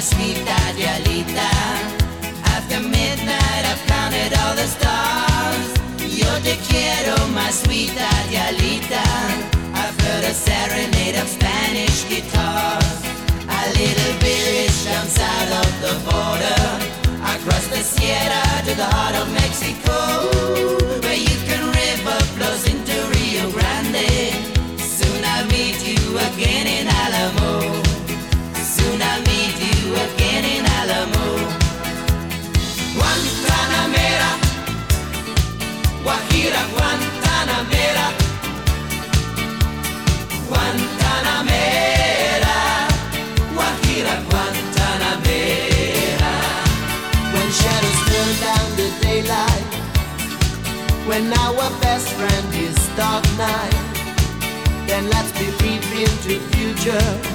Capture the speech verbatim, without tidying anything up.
sweet Adialita. After midnight I've counted all the stars. Yo te quiero, my sweet Adialita. I've heard a serenade of Spanish guitars. A little village down south of the border, across the Sierra to the heart of Mexico, where you can river flows into Rio Grande. Soon I'll meet you again in Alamo. Soon I'll meet you again in Alamo. Guantanamera, Guajira, Guantanamera, Guantanamera, Guajira, Guantanamera. When shadows turn down the daylight, when our best friend is dark night, then let's be brief into future.